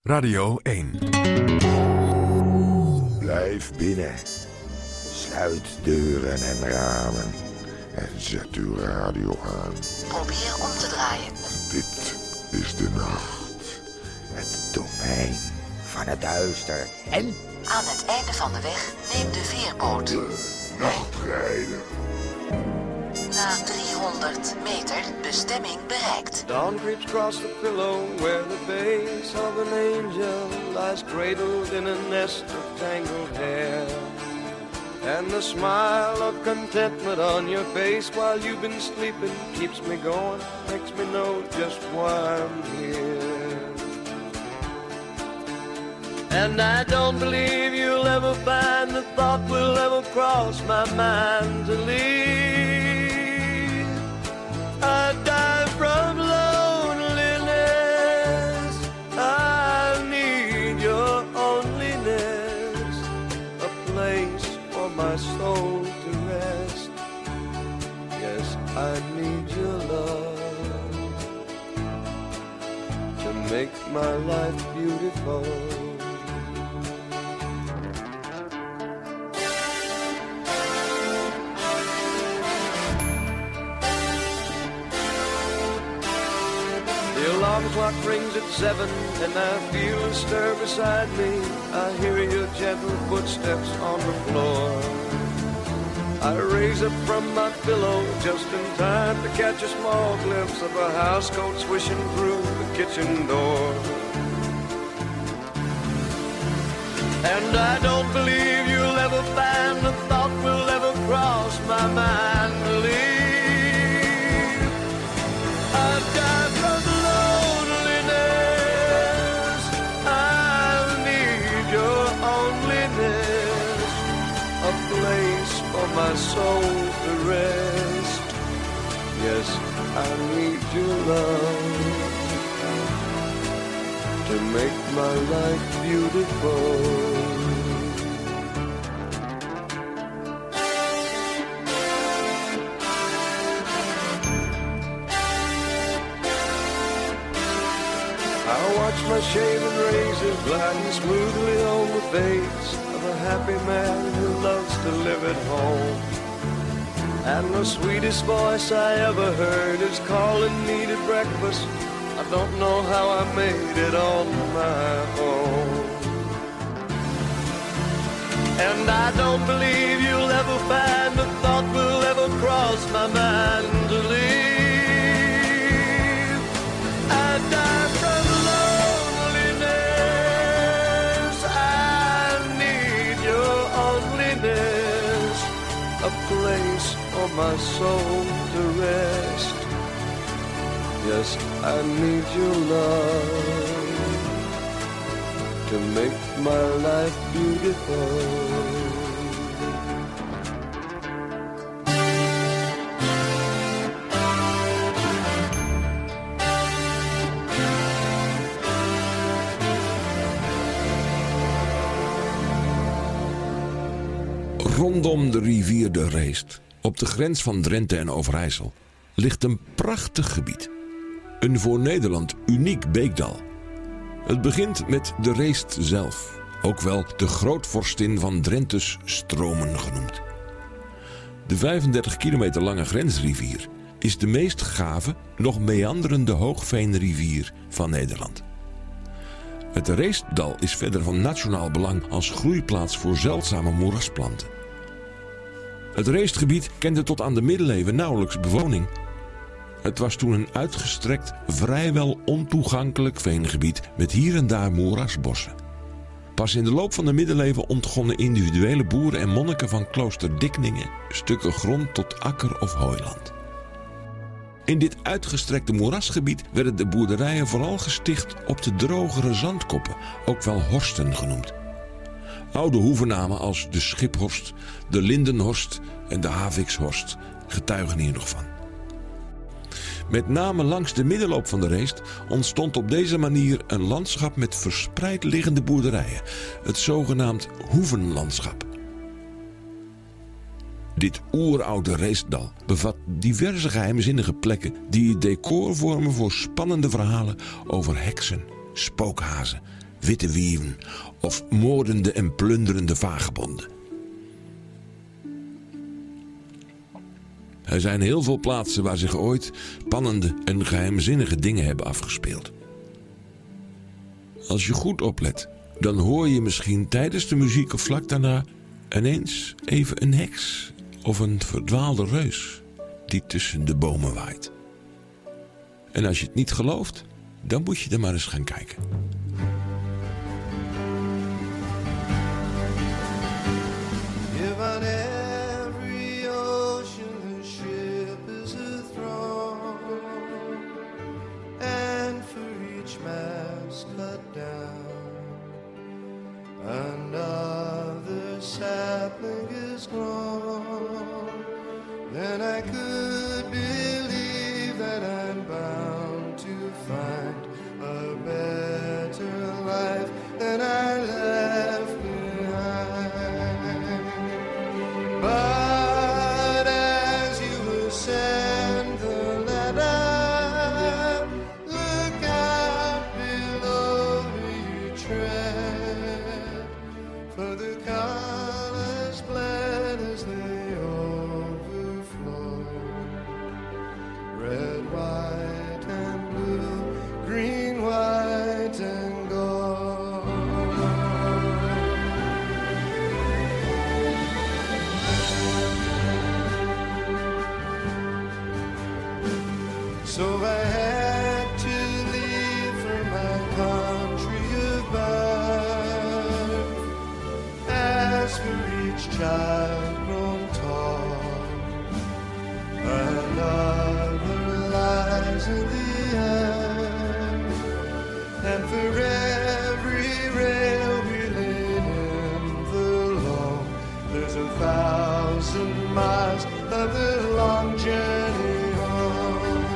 Radio 1. Blijf binnen. Sluit deuren en ramen. En zet uw radio aan. Probeer om te draaien. Dit is de nacht. Het domein van het duister. En aan het einde van de weg neem de veerboot. de nachtrijder. Na 300 meter bestemming bereikt. Dawn creeps across the pillow where the face of an angel lies cradled in a nest of tangled hair. And the smile of contentment on your face while you've been sleeping keeps me going, makes me know just why I'm here. And I don't believe you'll ever find the thought will ever cross my mind to leave. I die from loneliness. I need your onlyness, a place for my soul to rest. Yes, I need your love to make my life beautiful. The alarm clock rings at 7 and I feel a stir beside me. I hear your gentle footsteps on the floor. I raise up from my pillow just in time to catch a small glimpse of a housecoat swishing through the kitchen door. And I don't believe you'll ever find the thought will ever cross my mind to leave. I die from loneliness. I need your onlyness, a place for my soul to rest. Yes, I need your love to make my life beautiful. I watch my shaven razor gliding smoothly on the face of a happy man who loves to live at home. And the sweetest voice I ever heard is calling me to breakfast. I don't know how I made it on my own. And I don't believe you'll ever find the thought will ever cross my mind to leave. I die from loneliness. I need your onlyness, a place for my soul to rest. Yes, I need your love to make my life beautiful. Rondom de rivier de Reest, op de grens van Drenthe en Overijssel, ligt een prachtig gebied. Een voor Nederland uniek beekdal. Het begint met de Reest zelf, ook wel de grootvorstin van Drenthe's stromen genoemd. De 35 kilometer lange grensrivier is de meest gave, nog meanderende hoogveenrivier van Nederland. Het Reestdal is verder van nationaal belang als groeiplaats voor zeldzame moerasplanten. Het Reestgebied kende tot aan de middeleeuwen nauwelijks bewoning. Het was toen een uitgestrekt, vrijwel ontoegankelijk veengebied met hier en daar moerasbossen. Pas in de loop van de middeleeuwen ontgonnen individuele boeren en monniken van klooster Dikningen stukken grond tot akker of hooiland. In dit uitgestrekte moerasgebied werden de boerderijen vooral gesticht op de drogere zandkoppen, ook wel horsten genoemd. Oude hoevennamen als de Schiphorst, de Lindenhorst en de Havikshorst getuigen hier nog van. Met name langs de middenloop van de Reest ontstond op deze manier een landschap met verspreid liggende boerderijen, het zogenaamd hoevenlandschap. Dit oeroude Reestdal bevat diverse geheimzinnige plekken die het decor vormen voor spannende verhalen over heksen, spookhazen, witte wieven of moordende en plunderende vagebonden. Er zijn heel veel plaatsen waar zich ooit spannende en geheimzinnige dingen hebben afgespeeld. Als je goed oplet, dan hoor je misschien tijdens de muziek of vlak daarna ineens even een heks of een verdwaalde reus die tussen de bomen waait. En als je het niet gelooft, dan moet je er maar eens gaan kijken. If on every ocean the ship is a throne, and for each mast cut down, another sapling is grown, then I could believe that I'm bound to find a better life than I left behind. But as you ascend the ladder, look out below where you tread, for the colors bled as they overflow. Red, white, and blue, green, white, and gold. So I had to leave for my country of birth. As for each child grown tall, another lies in the earth, and for every rail we laid in the loam, there's 1,000 miles of the long journey home.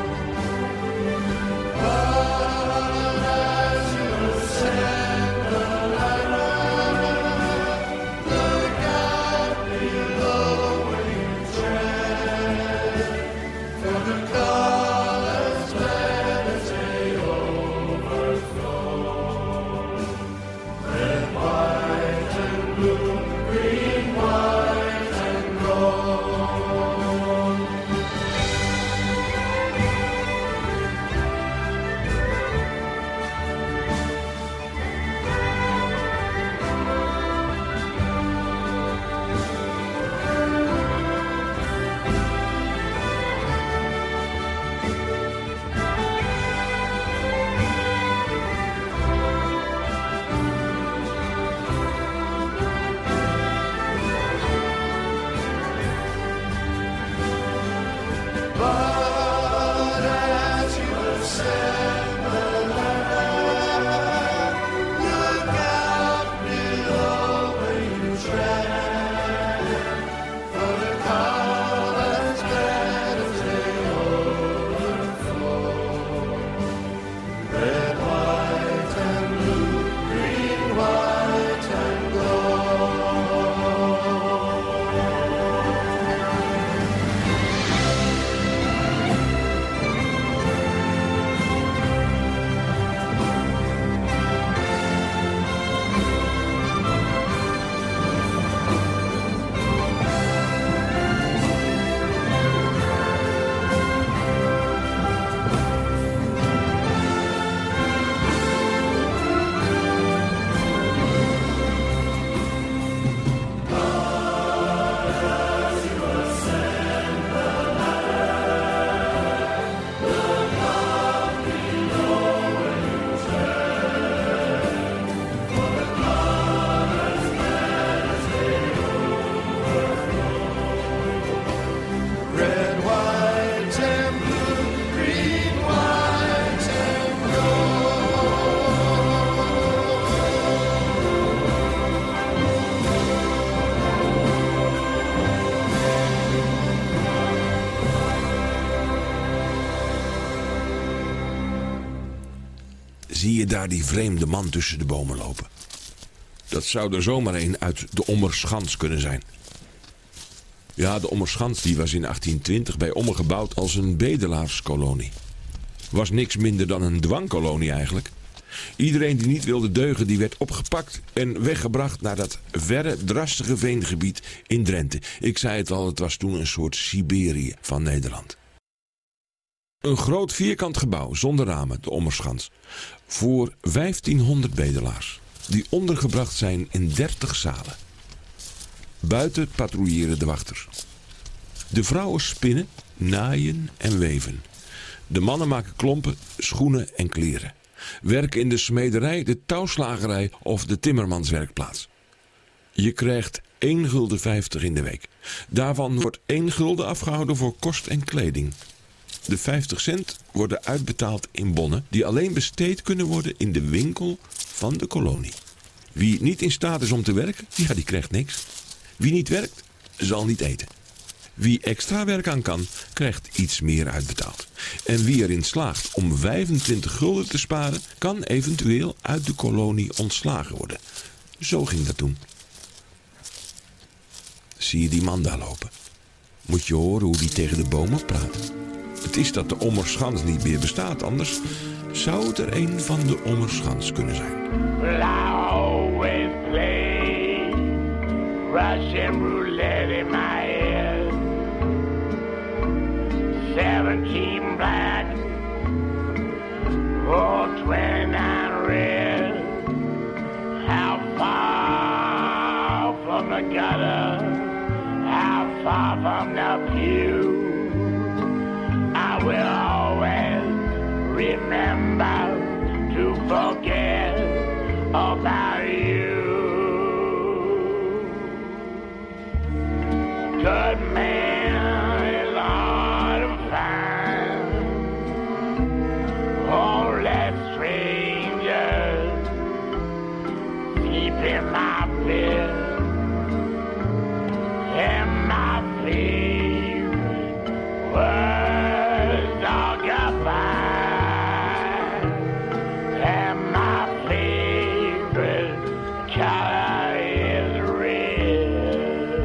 But as you ascend the ladder, look out below where you tread, for the colors bled as they overflow. Red, white, and blue, green, white, and gold. But as you ascend the ladder, look out below where you tread, for the colors bled as they overflow. Red, white, and blue, green, white, and gold. Red, white, and blue, green, white, and Zie je daar die vreemde man tussen de bomen lopen? Dat zou er zomaar een uit de Ommerschans kunnen zijn. Ja, de Ommerschans die was in 1820 bij Ommer gebouwd als een bedelaarskolonie. Was niks minder dan een dwangkolonie eigenlijk. Iedereen die niet wilde deugen, die werd opgepakt en weggebracht naar dat verre, drassige veengebied in Drenthe. Ik zei het al, het was toen een soort Siberië van Nederland. Een groot vierkant gebouw zonder ramen, de Ommerschans, voor 1500 bedelaars, die ondergebracht zijn in 30 zalen. Buiten patrouilleren de wachters. De vrouwen spinnen, naaien en weven. De mannen maken klompen, schoenen en kleren. Werken in de smederij, de touwslagerij of de timmermanswerkplaats. Je krijgt 1,50 gulden in de week. Daarvan wordt 1 gulden afgehouden voor kost en kleding. De 50 cent worden uitbetaald in bonnen die alleen besteed kunnen worden in de winkel van de kolonie. Wie niet in staat is om te werken, ja, die krijgt niks. Wie niet werkt, zal niet eten. Wie extra werk aan kan, krijgt iets meer uitbetaald. En wie erin slaagt om 25 gulden te sparen, kan eventueel uit de kolonie ontslagen worden. Zo ging dat toen. Zie je die man daar lopen? Moet je horen hoe die tegen de bomen praat. Het is dat de Ommerschans niet meer bestaat, anders zou het er een van de Ommerschans kunnen zijn. Well, I always play Russian roulette in my head. 17 black, or 29 red. How far from the gutter? How far from the pew? I will always remember to forget about you. Good man is hard to find. All that strangers sleep in my bed. And my favorite was dog goodbye. And my favorite color is red.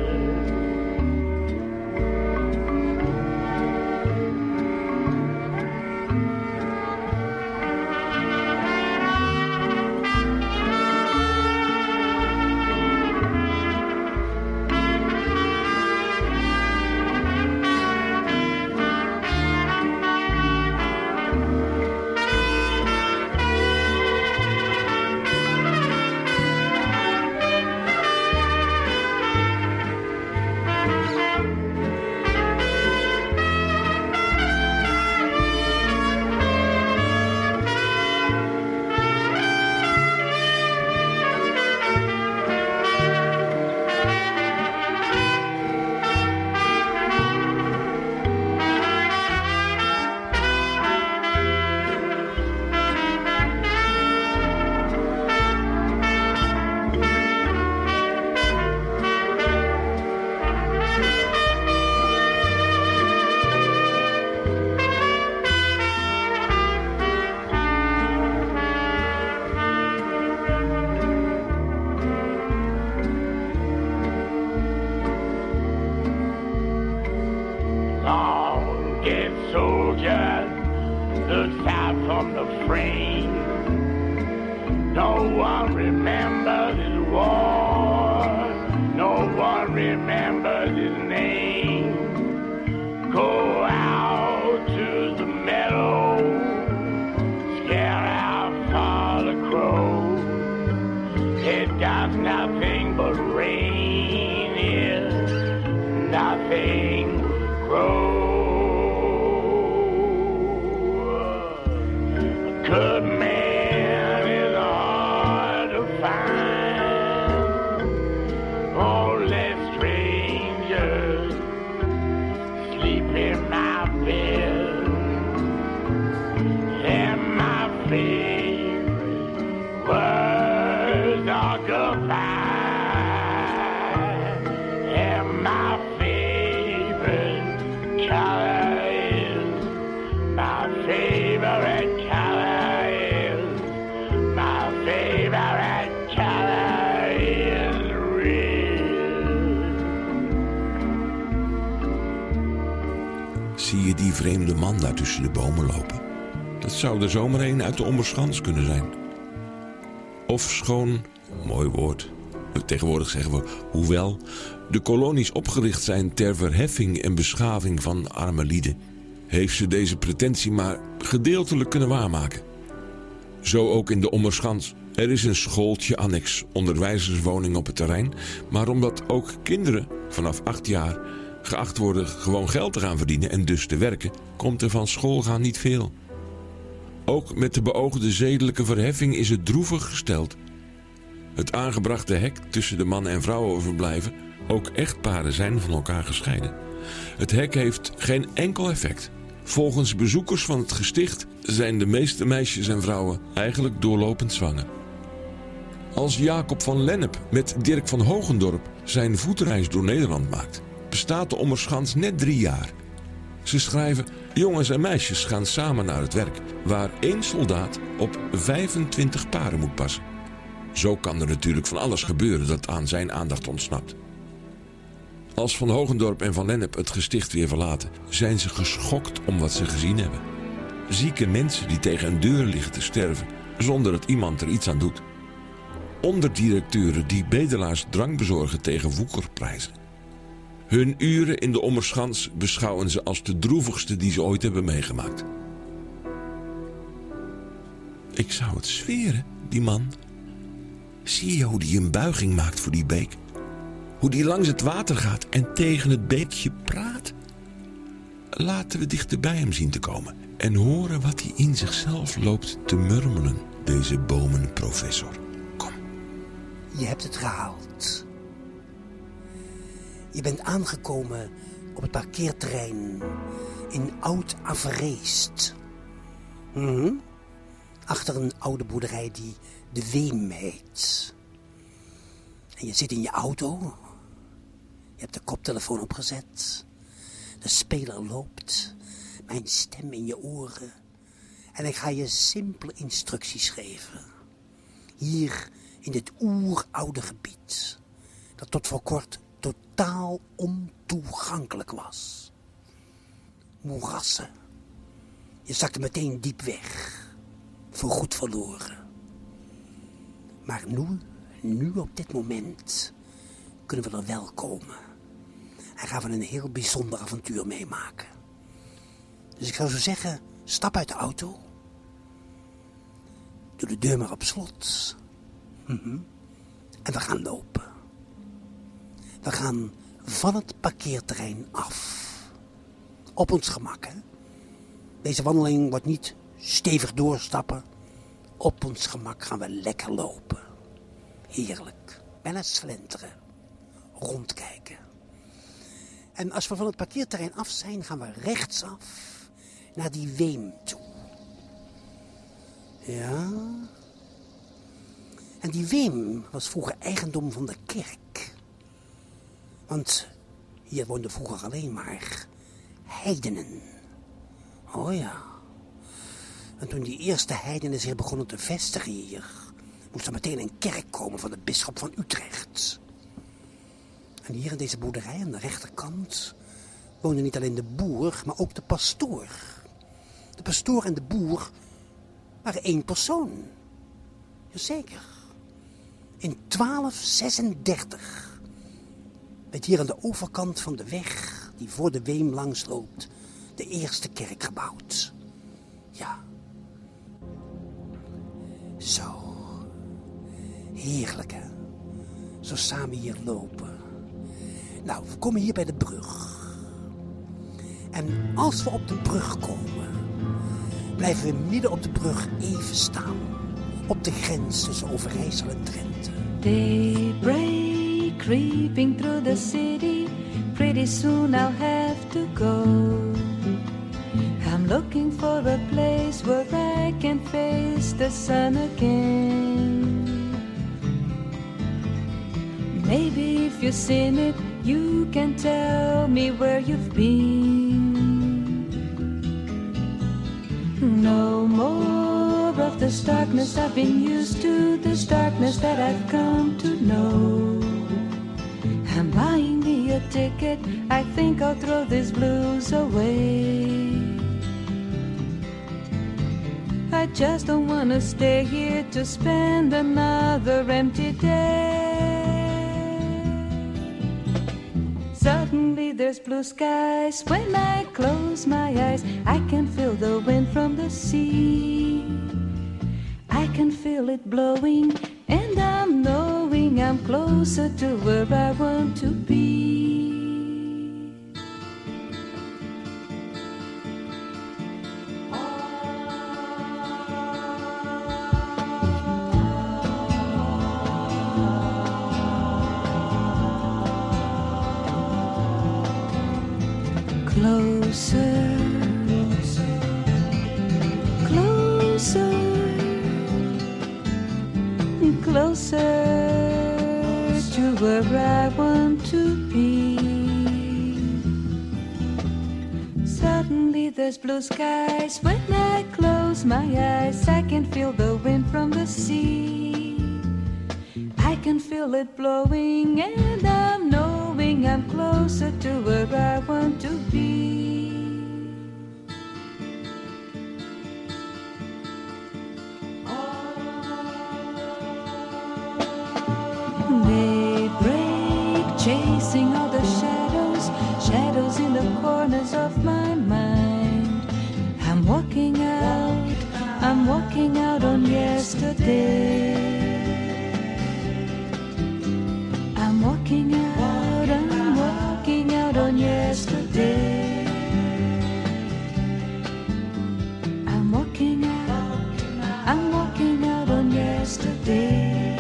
Long-dead soldier looks out from the frame. No one remembers his war. No one remembers his name. Go out to the meadow, scare out Father Crow. It does nothing but rain here, nothing but grow. A good man is hard to find. Only strangers sleep in my bed. And my favorite words are goodbye. And my favorite color is, my favorite color is, my favorite color is red. Zie je die vreemde man daar tussen de bomen lopen? Dat zou er zomaar een uit de Ommerschans kunnen zijn. Ofschoon, mooi woord, tegenwoordig zeggen we hoewel, de kolonies opgericht zijn ter verheffing en beschaving van arme lieden, heeft ze deze pretentie maar gedeeltelijk kunnen waarmaken. Zo ook in de Ommerschans. Er is een schooltje annex onderwijzerswoning op het terrein, maar omdat ook kinderen vanaf 8 jaar geacht worden gewoon geld te gaan verdienen en dus te werken, komt er van schoolgaan niet veel. Ook met de beoogde zedelijke verheffing is het droevig gesteld. Het aangebrachte hek tussen de man- en vrouwenverblijven, ook echtparen zijn van elkaar gescheiden. Het hek heeft geen enkel effect. Volgens bezoekers van het gesticht zijn de meeste meisjes en vrouwen eigenlijk doorlopend zwanger. Als Jacob van Lennep met Dirk van Hogendorp zijn voetreis door Nederland maakt, bestaat de Ommerschans net 3 jaar. Ze schrijven: jongens en meisjes gaan samen naar het werk, waar 1 soldaat op 25 paren moet passen. Zo kan er natuurlijk van alles gebeuren dat aan zijn aandacht ontsnapt. Als Van Hogendorp en Van Lennep het gesticht weer verlaten, zijn ze geschokt om wat ze gezien hebben. Zieke mensen die tegen een deur liggen te sterven, zonder dat iemand er iets aan doet. Onderdirecteuren die bedelaars drank bezorgen tegen woekerprijzen. Hun uren in de Ommerschans beschouwen ze als de droevigste die ze ooit hebben meegemaakt. Ik zou het zweren, die man. Zie je hoe die een buiging maakt voor die beek? Hoe die langs het water gaat en tegen het beekje praat? Laten we dichter bij hem zien te komen en horen wat hij in zichzelf loopt te murmelen, deze bomenprofessor. Kom. Je hebt het gehaald. Je bent aangekomen op het parkeerterrein in Oud-Avereest. Achter een oude boerderij die de Weem heet. En je zit in je auto. Je hebt de koptelefoon opgezet. De speler loopt. Mijn stem in je oren. En ik ga je simpele instructies geven. Hier in dit oeroude gebied. Dat tot voor kort totaal ontoegankelijk was. Moerassen. Je zakte meteen diep weg. Voorgoed verloren. Maar nu op dit moment kunnen we er wel komen. En gaan we een heel bijzonder avontuur meemaken. Dus ik zou zo zeggen, stap uit de auto. Doe de deur maar op slot. En we gaan lopen. We gaan van het parkeerterrein af. Op ons gemak, hè. Deze wandeling wordt niet stevig doorstappen. Op ons gemak gaan we lekker lopen. Heerlijk. Bijna slenteren. Rondkijken. En als we van het parkeerterrein af zijn, gaan we rechtsaf naar die Weem toe. Ja. En die Weem was vroeger eigendom van de kerk. Want hier woonden vroeger alleen maar heidenen. Oh ja. En toen die eerste heidenen zich begonnen te vestigen hier, moest er meteen een kerk komen van de bisschop van Utrecht. En hier in deze boerderij aan de rechterkant woonde niet alleen de boer, maar ook de pastoor. De pastoor en de boer waren 1 persoon. Jazeker. In 1236 werd hier aan de overkant van de weg die voor de Weem langsloopt de eerste kerk gebouwd. Ja. Zo. Heerlijk, hè? Zo samen hier lopen. Nou, we komen hier bij de brug. En als we op de brug komen, blijven we midden op de brug even staan. Op de grens tussen Overijssel en Drenthe. Daybreak creeping through the city. Pretty soon I'll have to go. I'm looking for a place where I can face the sun again. Maybe if you've seen it, you can tell me where you've been. No more of this darkness I've been used to, this darkness that I've come to know. I'm buying me a ticket, I think I'll throw these blues away. I just don't wanna stay here to spend another empty day. Suddenly there's blue skies. When I close my eyes, I can feel the wind from the sea. I can feel it blowing, and I'm knowing I'm closer to where I want to be. Closer, closer, closer to where I want to be. Suddenly there's blue skies. When I close my eyes, I can feel the wind from the sea. I can feel it blowing, and I'm knowing I'm closer to where I want to be. Daybreak, chasing all the shadows, shadows in the corners of my mind. I'm walking out on yesterday. I'm walking out on yesterday. I'm walking out on yesterday.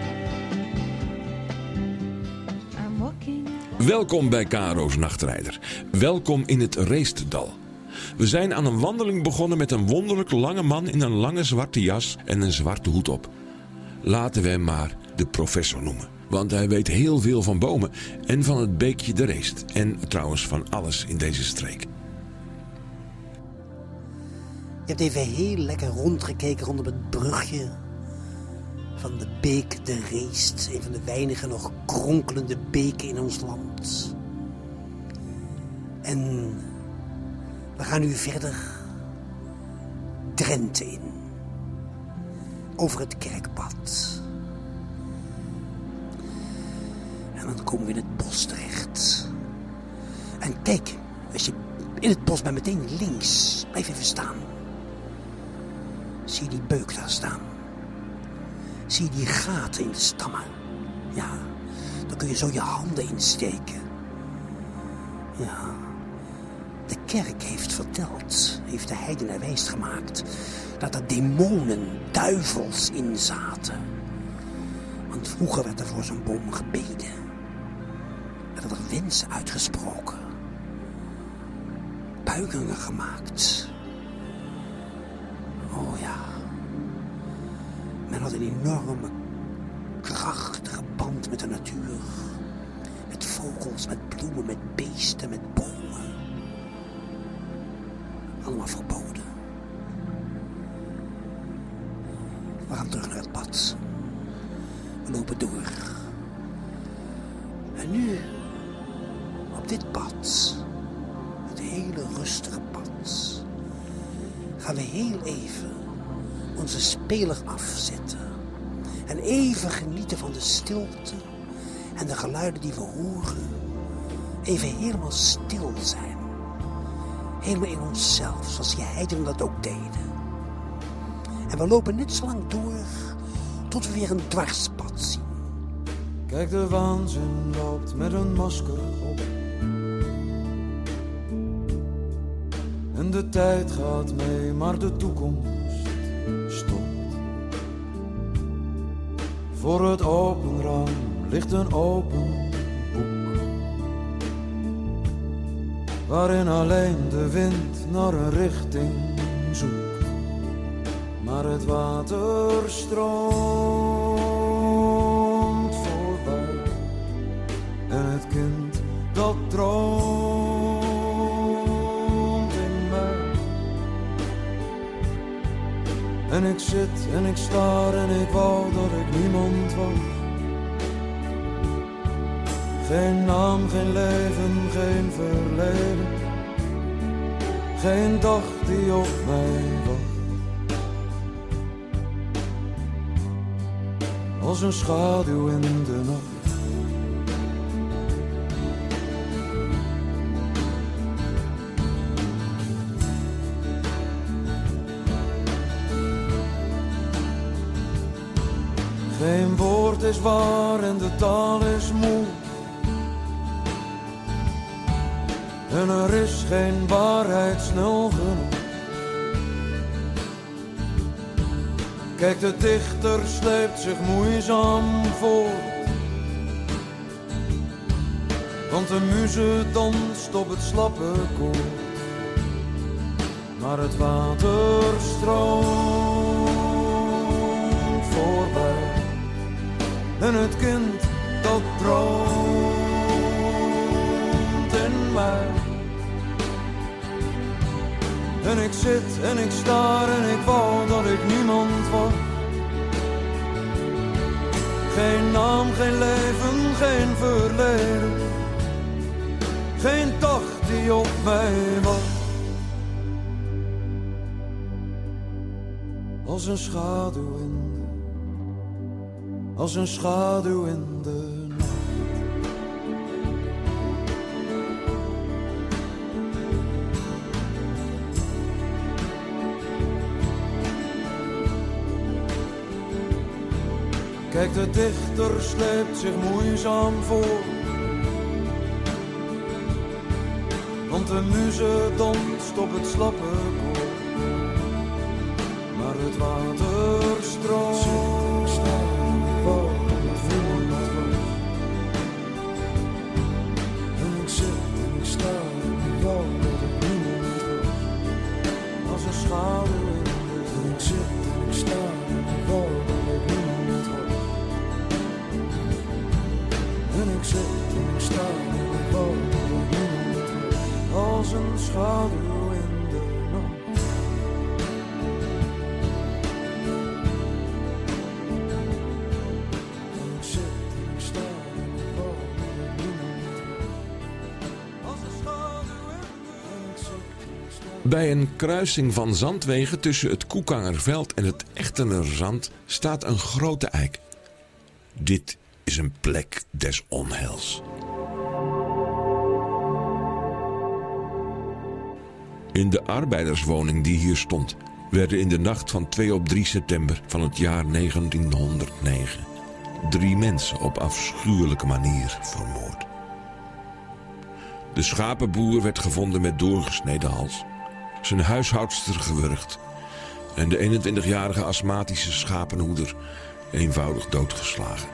I'm walking out. Welkom bij KRO's Nachtrijder. Welkom in het Reestdal. We zijn aan een wandeling begonnen met een wonderlijk lange man in een lange zwarte jas en een zwarte hoed op. Laten we hem maar de professor noemen. Want hij weet heel veel van bomen en van het beekje de Reest. En trouwens van alles in deze streek. Je hebt even heel lekker rondgekeken rondom het brugje van de beek de Reest. Een van de weinige nog kronkelende beken in ons land. En we gaan nu verder Drenthe in. Over het kerkpad. En dan komen we in het bos terecht. En kijk, als je in het bos bent, meteen links. Blijf even staan. Zie je die beuk daar staan? Zie je die gaten in de stammen? Ja, dan kun je zo je handen insteken. Ja, de kerk heeft verteld, heeft de heidenen wijs gemaakt, dat er demonen, duivels in zaten. Want vroeger werd er voor zo'n boom gebeden. Werden er wensen uitgesproken. Buigingen gemaakt. Oh ja. Men had een enorme, krachtige band met de natuur. Met vogels, met bloemen, met beesten, met bomen. Allemaal verboden. We gaan terug naar het pad. We lopen door. En nu, op dit pad, het hele rustige pad, gaan we heel even onze speler afzetten. En even genieten van de stilte en de geluiden die we horen. Even helemaal stil zijn. Helemaal in onszelf, zoals die heidenen dat ook deden. En we lopen net zo lang door tot we weer een dwarspad zien. Kijk, de waanzin loopt met een masker op. En de tijd gaat mee, maar de toekomst stopt. Voor het open raam ligt een open boek, waarin alleen de wind naar een richting zoekt. Maar het water stroomt voorbij en het kind dat droomt in mij. En ik zit en ik staar en ik wou dat ik niemand was. Geen naam, geen leven, geen verleden. Geen dag die op mij wacht. als een schaduw in de nacht. Geen woord is waar en de taal is moe. En er is geen waarheid snel genoeg. Kijk, de dichter sleept zich moeizaam voort. Want de muze danst op het slappe koord. Maar het water stroomt voorbij. En het kind dat droomt in mij. En ik zit en ik staar en ik wou dat ik niemand was. Geen naam, geen leven, geen verleden. Geen dag die op mij was. Als een schaduw als een schaduw in de nacht. Kijk, de dichter sleept zich moeizaam voor. Want de muze danst op het slappe koord. Maar het water stroomt. Als een schaduw in de nacht. En ik zit en ik sta en ik wou dat ik niemand was. Als een schaduw in de nacht. Bij een kruising van zandwegen tussen het Koekangerveld en het Echtenerzand staat een grote eik. Dit is een plek des onheils. In de arbeiderswoning die hier stond, werden in de nacht van 2 op 3 september van het jaar 1909 3 mensen op afschuwelijke manier vermoord. De schapenboer werd gevonden met doorgesneden hals, zijn huishoudster gewurgd en de 21-jarige astmatische schapenhoeder eenvoudig doodgeslagen.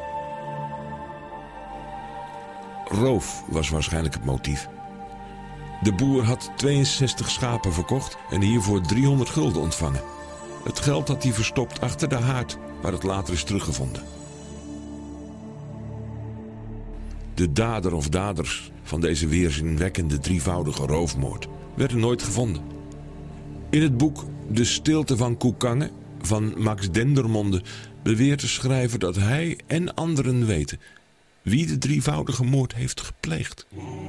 Roof was waarschijnlijk het motief. De boer had 62 schapen verkocht en hiervoor 300 gulden ontvangen. Het geld had hij verstopt achter de haard, waar het later is teruggevonden. De dader of daders van deze weerzinwekkende drievoudige roofmoord werden nooit gevonden. In het boek De Stilte van Koekangen van Max Dendermonde beweert de schrijver dat hij en anderen weten wie de drievoudige moord heeft gepleegd.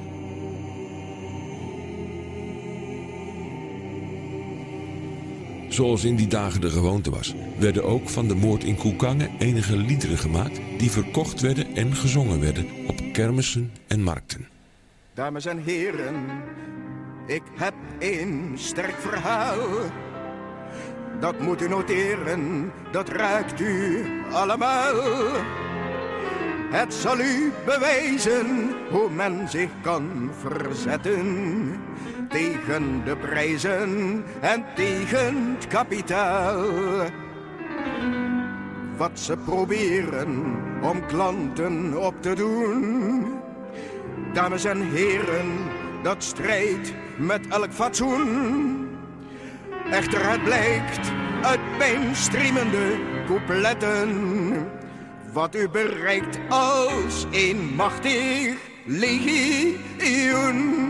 Zoals in die dagen de gewoonte was, werden ook van de moord in Koekangen enige liederen gemaakt die verkocht werden en gezongen werden op kermissen en markten. Dames en heren, ik heb een sterk verhaal. Dat moet u noteren, dat ruikt u allemaal. Het zal u bewijzen hoe men zich kan verzetten tegen de prijzen en tegen het kapitaal. Wat ze proberen om klanten op te doen. Dames en heren, dat strijdt met elk fatsoen. Echter het blijkt uit mainstreamende coupletten wat u bereikt als een machtig legioen.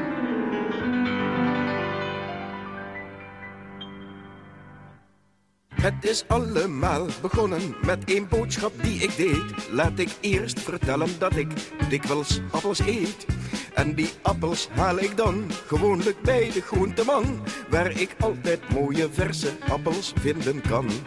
Het is allemaal begonnen met een boodschap die ik deed. Laat ik eerst vertellen dat ik dikwijls appels eet. En die appels haal ik dan gewoonlijk bij de groenteman, waar ik altijd mooie verse appels vinden kan.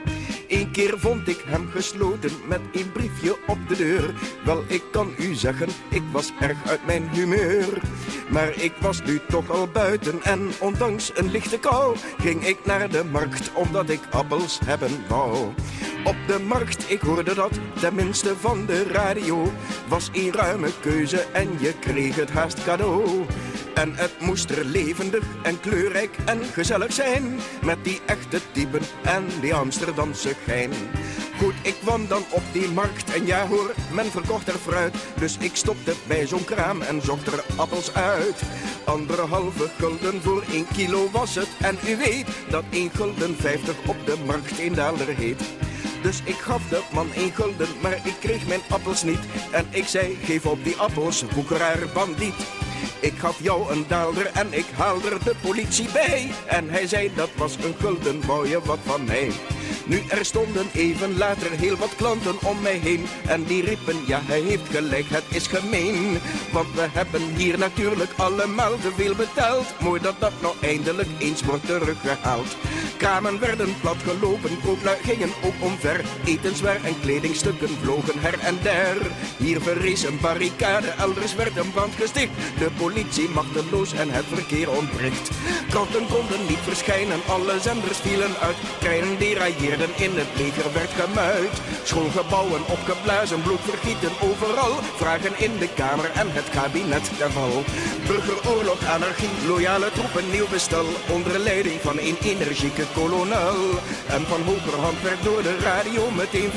Eén keer vond ik hem gesloten met een briefje op de deur. Wel, ik kan u zeggen, ik was erg uit mijn humeur. Maar ik was nu toch al buiten en ondanks een lichte kou ging ik naar de markt omdat ik appels hebben wou. Op de markt, ik hoorde dat, tenminste van de radio, was een ruime keuze en je kreeg het haast cadeau. En het moest er levendig en kleurrijk en gezellig zijn, met die echte typen en die Amsterdamse gein. Goed, ik kwam dan op die markt en ja hoor, men verkocht er fruit. Dus ik stopte bij zo'n kraam en zocht er appels uit. 1,5 gulden voor 1 kilo was het. En u weet dat 1,50 gulden op de markt een daalder heet. Dus ik gaf de man 1 gulden, maar ik kreeg mijn appels niet. En ik zei, geef op die appels, woekeraar bandiet. Ik gaf jou een daalder en ik haal er de politie bij. En hij zei, dat was 1 gulden, wou je wat van mij? Nu, er stonden even later heel wat klanten om mij heen. En die riepen, ja, hij heeft gelijk, het is gemeen. Want we hebben hier natuurlijk allemaal te veel betaald. Mooi dat dat nou eindelijk eens wordt teruggehaald. Kramen werden platgelopen, kooplui gingen ook omver. Etenswaar en kledingstukken vlogen her en der. Hier verrees een barricade, elders werd een brand gesticht. De politie machteloos en het verkeer ontwricht. Kranten konden niet verschijnen, alle zenders vielen uit. Treinen derailleerden, in het leger werd gemuid. Schoolgebouwen opgeblazen, bloed vergieten overal. Vragen in de Kamer en het kabinet ten val. Burgeroorlog, anarchie, loyale troepen, nieuw bestel. Onder leiding van een energieke kolonel. En van hogerhand werd door de radio meteen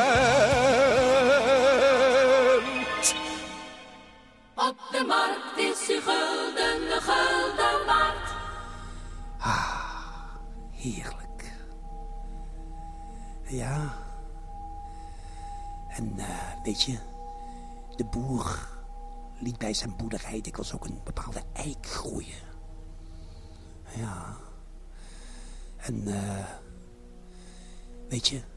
verklaard. Op de markt is uw gulden de gulden waard. Heerlijk. Ja. En weet je, de boer liet bij zijn boerderij dikwijls ook een bepaalde eik groeien. Ja. En weet je,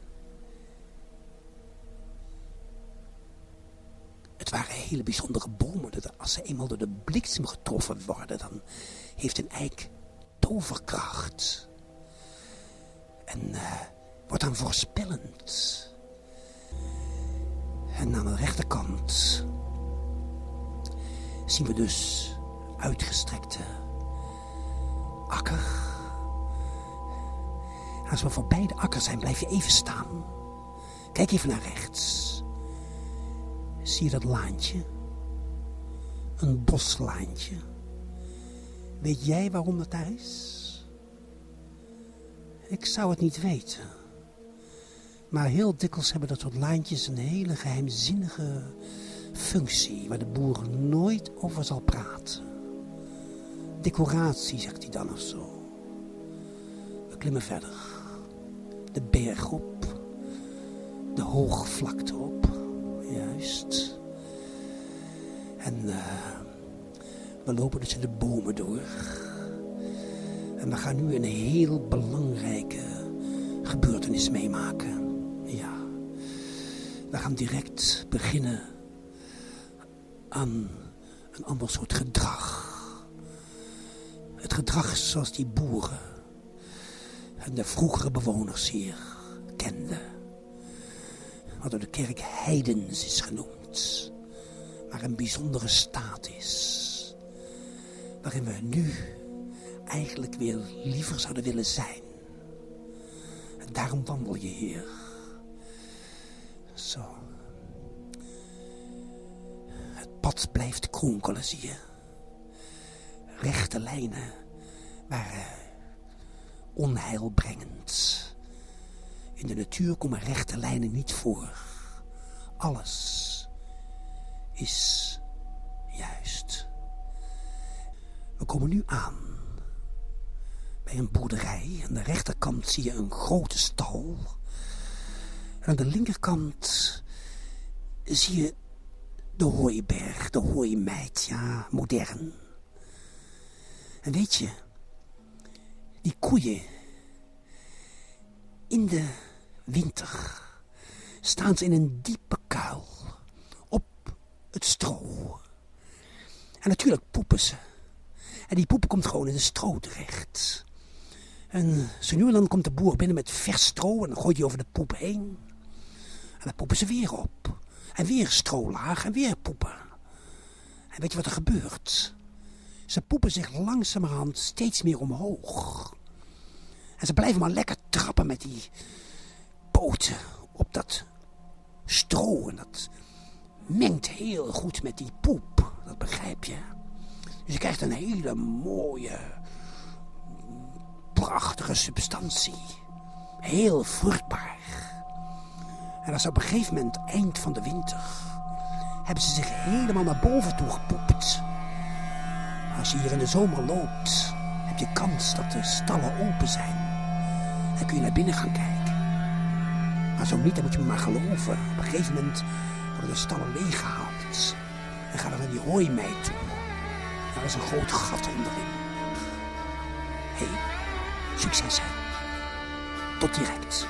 het waren hele bijzondere bomen. Dat als ze eenmaal door de bliksem getroffen worden, dan heeft een eik toverkracht. En wordt dan voorspellend. En aan de rechterkant zien we dus uitgestrekte akker. En als we voorbij de akker zijn, blijf je even staan. Kijk even naar rechts. Zie je dat laantje? Een boslaantje. Weet jij waarom dat daar is? Ik zou het niet weten. Maar heel dikwijls hebben dat soort laantjes een hele geheimzinnige functie, waar de boer nooit over zal praten. Decoratie, zegt hij dan of zo. We klimmen verder. De berg op. De hoogvlakte op. Juist. En we lopen tussen de bomen door. En we gaan nu een heel belangrijke gebeurtenis meemaken. Ja. We gaan direct beginnen aan een ander soort gedrag. Het gedrag zoals die boeren en de vroegere bewoners hier kenden. Wat door de kerk heidens is genoemd. Maar een bijzondere staat is. Waarin we nu eigenlijk weer liever zouden willen zijn. En daarom wandel je hier. Zo. Het pad blijft kronkelen, zie je. Rechte lijnen waren onheilbrengend. In de natuur komen rechte lijnen niet voor. Alles is juist. We komen nu aan bij een boerderij. Aan de rechterkant zie je een grote stal. En aan de linkerkant zie je de hooiberg, de hooimeid, ja, modern. En weet je, die koeien, in de winter staan ze in een diepe kuil op het stro. En natuurlijk poepen ze. En die poep komt gewoon in de stro terecht. En zo nu en dan komt de boer binnen met vers stro en dan gooit hij over de poep heen. En dan poepen ze weer op. En weer stro laag en weer poepen. En weet je wat er gebeurt? Ze poepen zich langzamerhand steeds meer omhoog. En ze blijven maar lekker trappen met die poten op dat stro. En dat mengt heel goed met die poep. Dat begrijp je. Dus je krijgt een hele mooie, prachtige substantie. Heel vruchtbaar. En als op een gegeven moment, eind van de winter, hebben ze zich helemaal naar boven toe gepoept. Als je hier in de zomer loopt, heb je kans dat de stallen open zijn. Dan kun je naar binnen gaan kijken. Maar zo niet, dan moet je me maar geloven. Op een gegeven moment worden de stallen leeggehaald. En gaan er naar die hooimijt toe. Daar is een groot gat onderin. Hé, succes hè. Tot direct.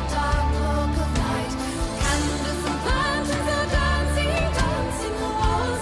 Walls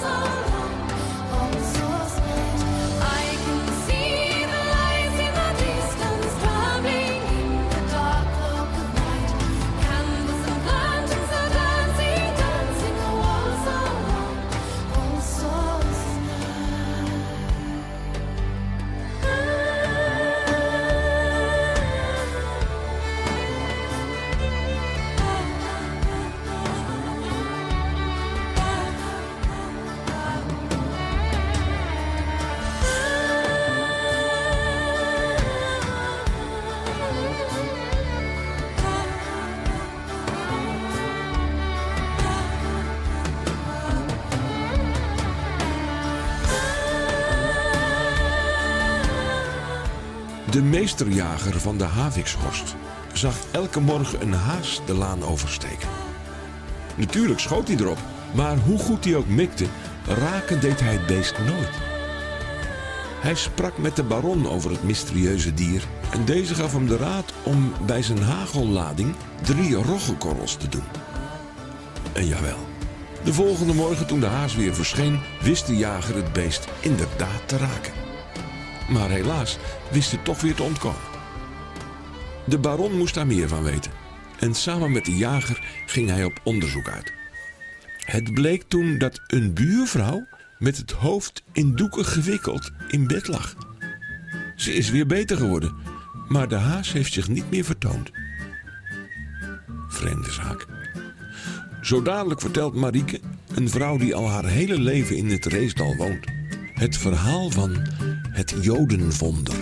De meesterjager van de Havikshorst zag elke morgen een haas de laan oversteken. Natuurlijk schoot hij erop, maar hoe goed hij ook mikte, raken deed hij het beest nooit. Hij sprak met de baron over het mysterieuze dier en deze gaf hem de raad om bij zijn hagellading 3 roggekorrels te doen. En jawel, de volgende morgen toen de haas weer verscheen, wist de jager het beest inderdaad te raken. Maar helaas wist het toch weer te ontkomen. De baron moest daar meer van weten en samen met de jager ging hij op onderzoek uit. Het bleek toen dat een buurvrouw met het hoofd in doeken gewikkeld in bed lag. Ze is weer beter geworden, maar de haas heeft zich niet meer vertoond. Vreemde zaak. Zo dadelijk vertelt Marieke, een vrouw die al haar hele leven in het Reesdal woont, het verhaal van het Jodenwonder.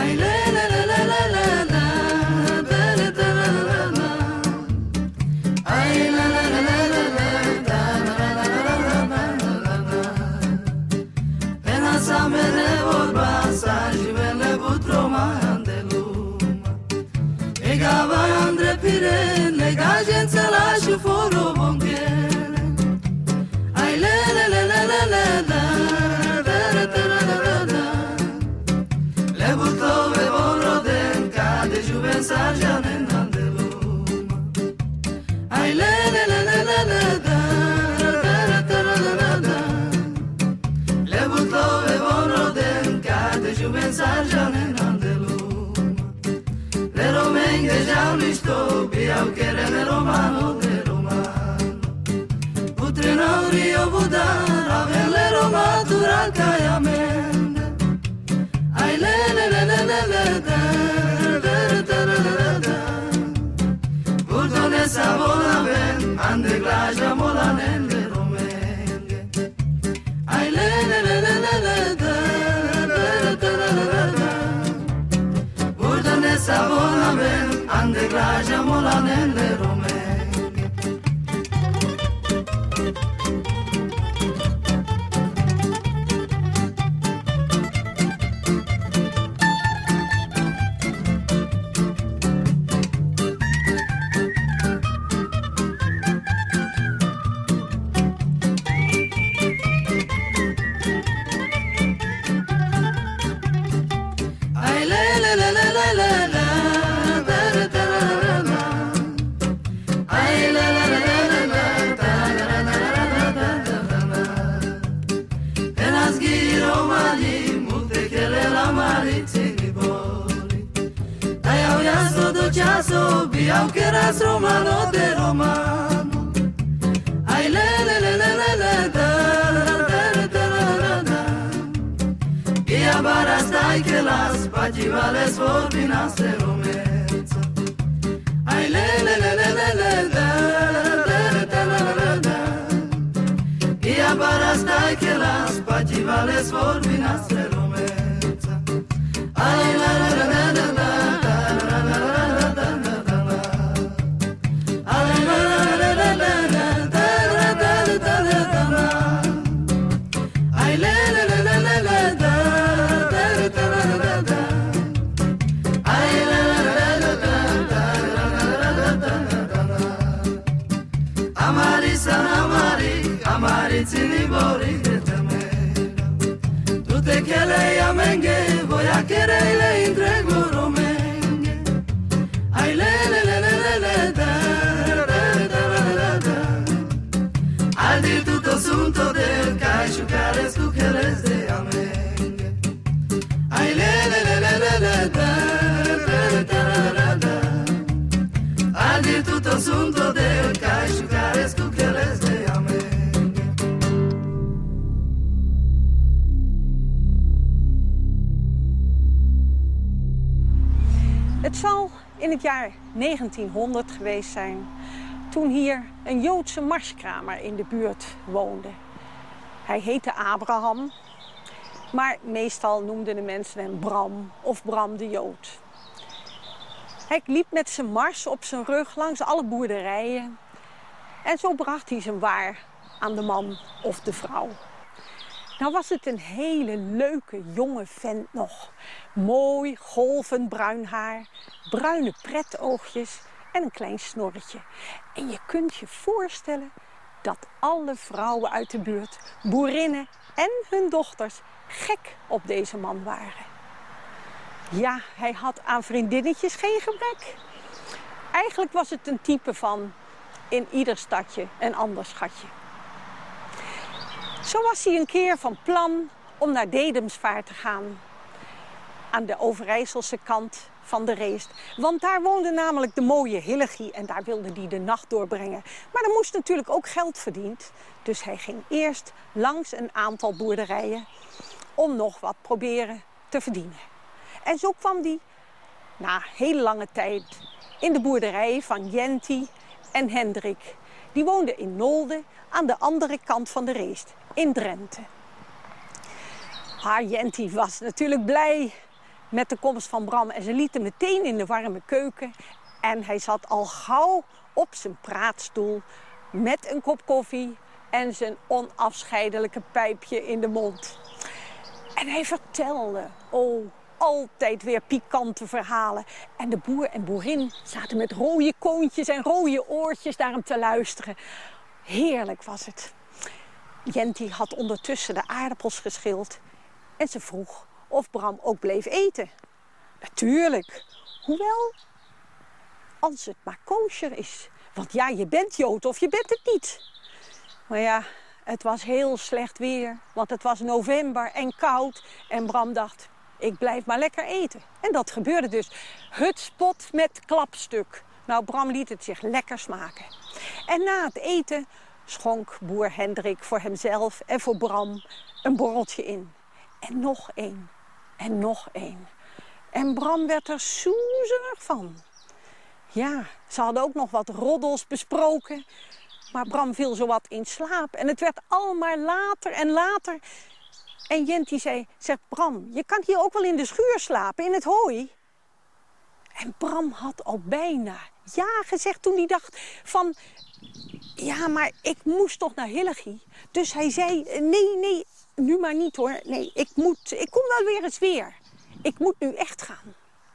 Het zal in het jaar 1900 geweest zijn toen hier een Joodse marskramer in de buurt woonde. Hij heette Abraham, maar meestal noemden de mensen hem Bram of Bram de Jood. Hij liep met zijn mars op zijn rug langs alle boerderijen en zo bracht hij zijn waar aan de man of de vrouw. Nou was het een hele leuke jonge vent nog. Mooi, golvend bruin haar, bruine pretoogjes en een klein snorretje. En je kunt je voorstellen dat alle vrouwen uit de buurt, boerinnen en hun dochters, gek op deze man waren. Ja, hij had aan vriendinnetjes geen gebrek. Eigenlijk was het een type van in ieder stadje een ander schatje. Zo was hij een keer van plan om naar Dedemsvaart te gaan. Aan de Overijsselse kant van de Reest. Want daar woonde namelijk de mooie Hillegie en daar wilde hij de nacht doorbrengen. Maar er moest natuurlijk ook geld verdiend. Dus hij ging eerst langs een aantal boerderijen om nog wat proberen te verdienen. En zo kwam hij na hele lange tijd in de boerderij van Jenty en Hendrik. Die woonden in Nolde aan de andere kant van de Reest, in Drenthe. Haar Jenty was natuurlijk blij met de komst van Bram en ze liet hem meteen in de warme keuken. En hij zat al gauw op zijn praatstoel met een kop koffie en zijn onafscheidelijke pijpje in de mond. En hij vertelde, altijd weer pikante verhalen. En de boer en boerin zaten met rode koontjes en rode oortjes naar hem te luisteren. Heerlijk was het. Jenty had ondertussen de aardappels geschild en ze vroeg of Bram ook bleef eten. Natuurlijk, hoewel als het maar kosher is. Want ja, je bent Jood of je bent het niet. Maar ja, het was heel slecht weer, want het was november en koud. En Bram dacht, ik blijf maar lekker eten. En dat gebeurde dus. Hutspot met klapstuk. Nou, Bram liet het zich lekker smaken. En na het eten schonk boer Hendrik voor hemzelf en voor Bram een borreltje in. En nog één. En nog één. En Bram werd er soezerig van. Ja, ze hadden ook nog wat roddels besproken. Maar Bram viel zowat in slaap. En het werd al maar later en later. En Jenty zegt Bram, je kan hier ook wel in de schuur slapen, in het hooi. En Bram had al bijna ja gezegd toen hij dacht van, ja, maar ik moest toch naar Hillegie. Dus hij zei, nee, nu maar niet hoor. Nee, ik kom wel weer eens weer. Ik moet nu echt gaan.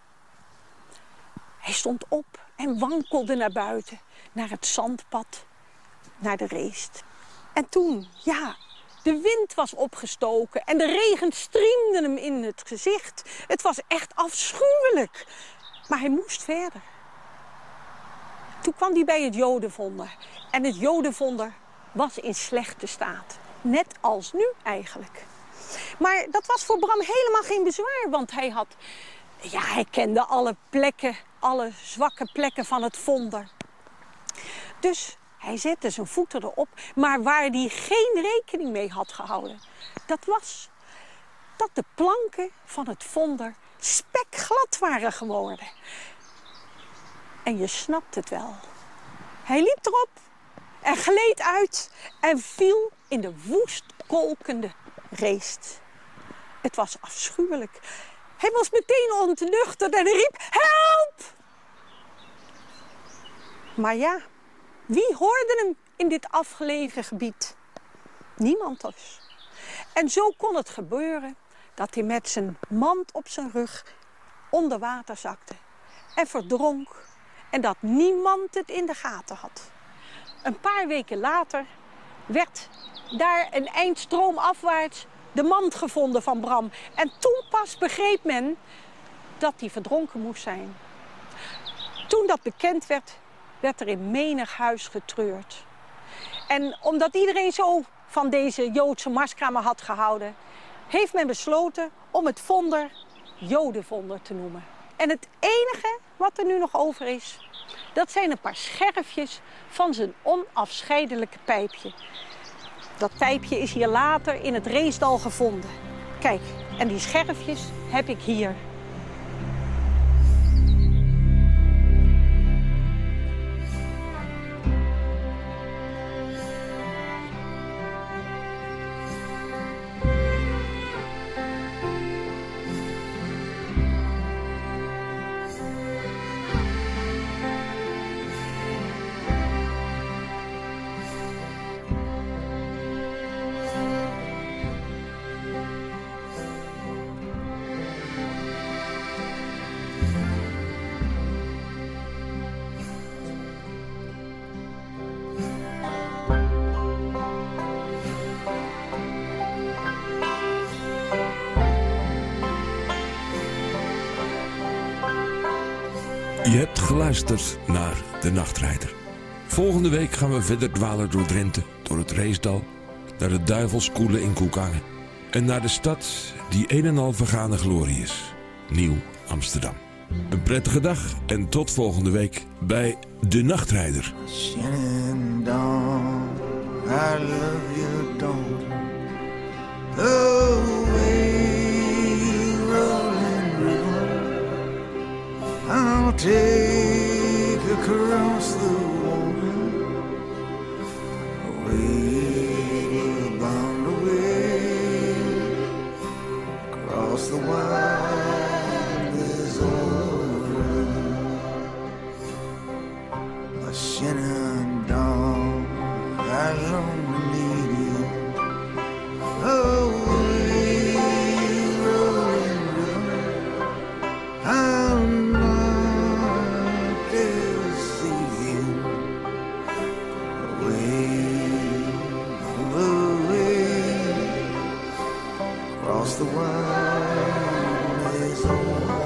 Hij stond op en wankelde naar buiten, naar het zandpad, naar de Reest. En toen, ja, de wind was opgestoken en de regen striemde hem in het gezicht. Het was echt afschuwelijk. Maar hij moest verder. Toen kwam hij bij het Jodenvonder. En het Jodenvonder was in slechte staat. Net als nu eigenlijk. Maar dat was voor Bram helemaal geen bezwaar. Want hij kende alle plekken, alle zwakke plekken van het vonder. Dus hij zette zijn voeten erop. Maar waar hij geen rekening mee had gehouden, dat was dat de planken van het vonder spekglad waren geworden. En je snapt het wel. Hij liep erop en gleed uit en viel in de woest kolkende Reest. Het was afschuwelijk. Hij was meteen ontnuchterd en riep, help! Maar ja, wie hoorde hem in dit afgelegen gebied? Niemand dus. En zo kon het gebeuren dat hij met zijn mand op zijn rug onder water zakte en verdronk en dat niemand het in de gaten had. Een paar weken later werd daar een eind stroomafwaarts de mand gevonden van Bram. En toen pas begreep men dat hij verdronken moest zijn. Toen dat bekend werd, werd er in menig huis getreurd. En omdat iedereen zo van deze Joodse marskramer had gehouden, heeft men besloten om het vonder Jodenvonder te noemen. En het enige wat er nu nog over is, dat zijn een paar scherfjes van zijn onafscheidelijke pijpje. Dat pijpje is hier later in het Reesdal gevonden. Kijk, en die scherfjes heb ik hier. Je hebt geluisterd naar De Nachtrijder. Volgende week gaan we verder dwalen door Drenthe, door het Reesdal, naar de Duivelskoele in Koekangen en naar de stad die een en al vergane glorie is, Nieuw Amsterdam. Een prettige dag en tot volgende week bij De Nachtrijder. Shenandoah, I love you, don't. The way rolling river, I'll take across the water, away, bound away, across the wildest over. Shenandoah, I long to need you. Away, rolling river, I'll not ever see you. Away, away, across the wildest over.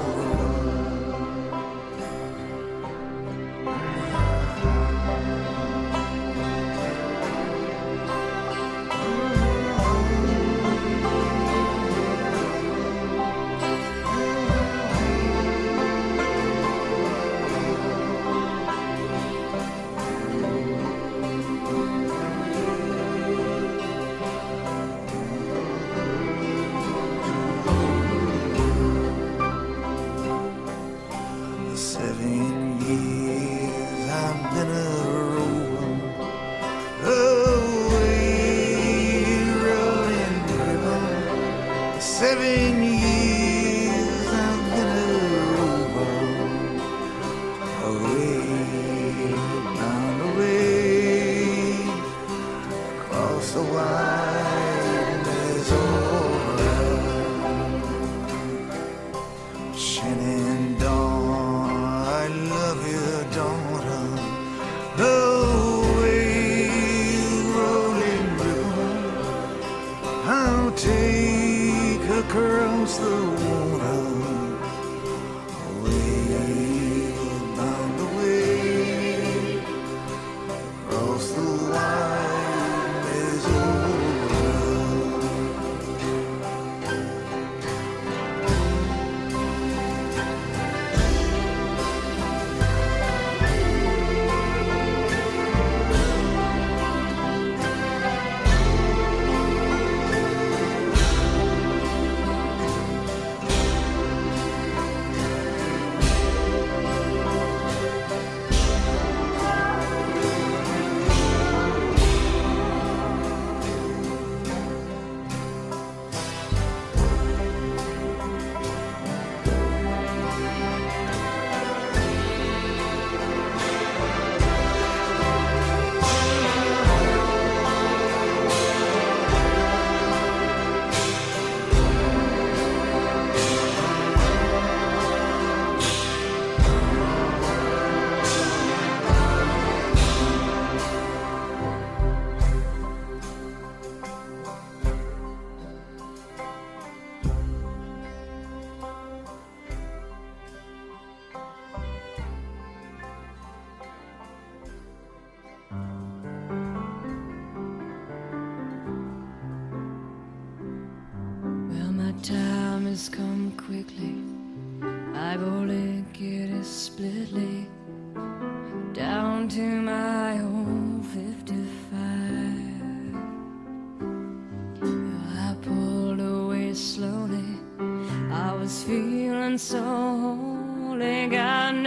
Time has come quickly. I've only getting splitly down to my old 55. I pulled away slowly. I was feeling so holy. Got